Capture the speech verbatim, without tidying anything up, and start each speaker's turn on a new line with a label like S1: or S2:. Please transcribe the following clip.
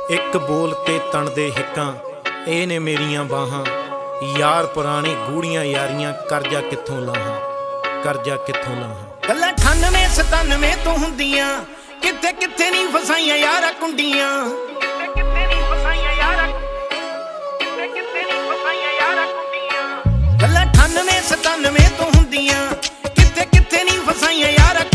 S1: ਇੱਕ ਬੋਲ ਤੇ ਤਣ ਦੇ ਹਿੱਕਾਂ ਇਹ ਨੇ ਮੇਰੀਆਂ ਬਾਹਾਂ। ਯਾਰ ਪੁਰਾਣੀ ਗੂੜੀਆਂ ਯਾਰੀਆਂ ਕਰਜਾ ਕਿੱਥੋਂ ਲਾਹਾਂ, ਕਰਜਾ ਕਿੱਥੋਂ ਲਾਹਾਂ।
S2: ਗੱਲਾਂ ਅਠਾਨਵੇਂ ਸਤਾਨਵੇਂ ਤੋਂ ਹੁੰਦੀਆਂ, ਕਿੱਥੇ ਕਿੱਥੇ ਨਹੀਂ ਫਸਾਈਆਂ ਯਾਰਾਂ ਕੁੰਡੀਆਂ। ਗੱਲਾਂ ਅਠਾਨਵੇਂ ਸਤਾਨਵੇਂ ਤੋਂ ਹੁੰਦੀਆਂ, ਕਿੱਥੇ ਕਿੱਥੇ ਨਹੀਂ ਫਸਾਈਆਂ ਯਾਰਾਂ